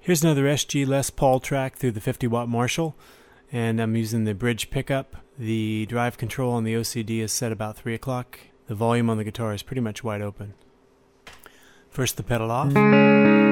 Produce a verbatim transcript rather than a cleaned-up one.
Here's another S G Les Paul track through the fifty watt Marshall, and I'm using the bridge pickup. The drive control on the O C D is set about three o'clock. The volume on the guitar is pretty much wide open. First the pedal off.